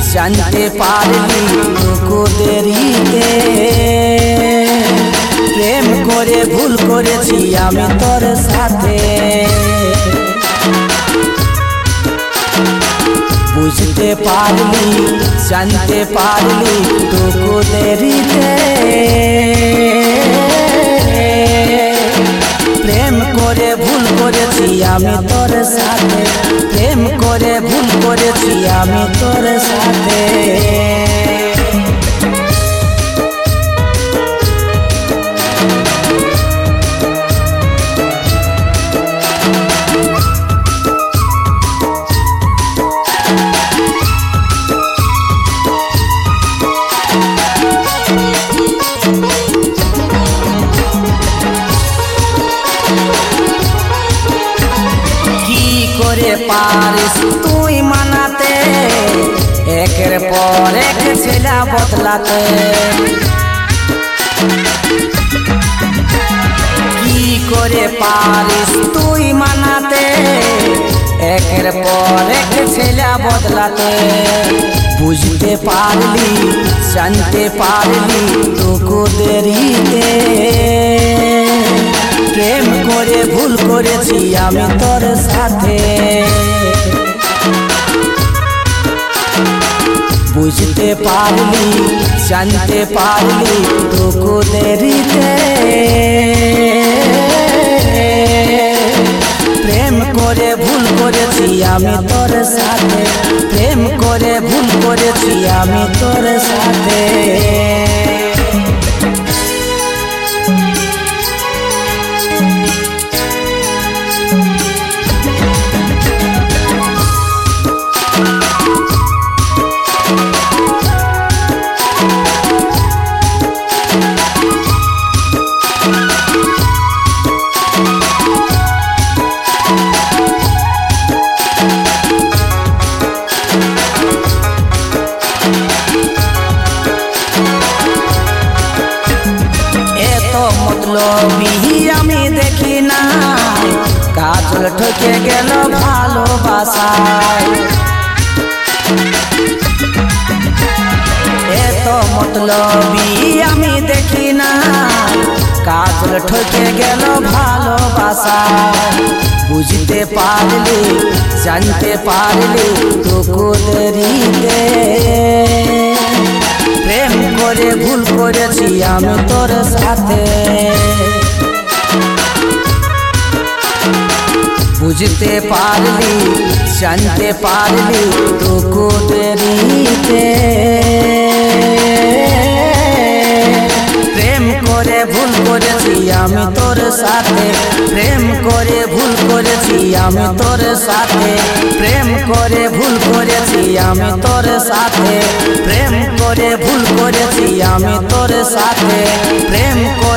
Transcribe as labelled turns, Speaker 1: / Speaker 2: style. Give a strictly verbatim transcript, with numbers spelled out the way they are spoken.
Speaker 1: জানতে পারলি টুকু দেরিতে প্রেম করে ভুল করেছি আমি তোর সাথে। বুঝতে পারলি জানতে পারলি টুকু দেরিতে প্রেম করে ভুল করেছি আমি তোর সাথে। প্রেম করে ভুল করেছি আমি তোর সাথে। পারিস তুই মানাতে একের পর এক ছেলা বদলাতে। কি করে পারিস তুই মানাতে একের পর এক ছেলা বদলাতে। বুঝতে পারলি জানতে পারলি টুকু দেরিতে প্রেম করে ভুল করেছি আমি তোর সাথে। বুঝতে পারলি জানতে পারলি টুকু দেরিতে প্রেম করে ভুল করেছি আমি তোর সাথে। প্রেম করে ভুল করেছি আমি তোর সাথে। আমি দেখি না কাজল ঠকে গেল ভালোবাসায়। এত মতলবি আমি দেখি না কাজল ঠকে গেল ভালোবাসায়। বুঝতে পারলি জানতে পারলি টুকু দেরিতে প্রেম করে ভুল করেছি আমি তোর সাথে। বুঝতে পারলি জানতে পারলি টুকু দেরিতে প্রেম করে ভুল করেছি আমি তোর সাথে। প্রেম করে ভুল করেছি আমি তোর সাথে। প্রেম করে ভুল করেছি আমি তোর সাথে। প্রেম করে ভুল করেছি আমি তোর সাথে। প্রেম